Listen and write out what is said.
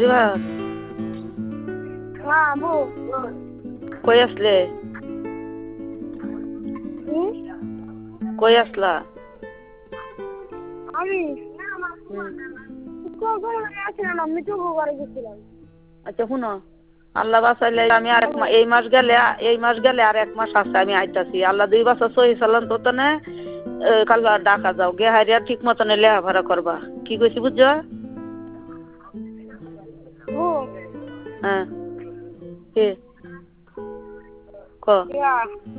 ভাত কই আসলে কই আসলা আমি হুম। আচ্ছা শুনো আল্লাহ বাঁচাইলে আমি আর এই মাস গেলে আর 1 মাস আছে আমি আইতাছি আল্লাহ 2 বছর সহি চালান তো না কাল ডাকা যাও গে হারিয়া ঠিক মতন লেখাপড়া করবা কি কইছি বুঝছো হ্যাঁ কে ক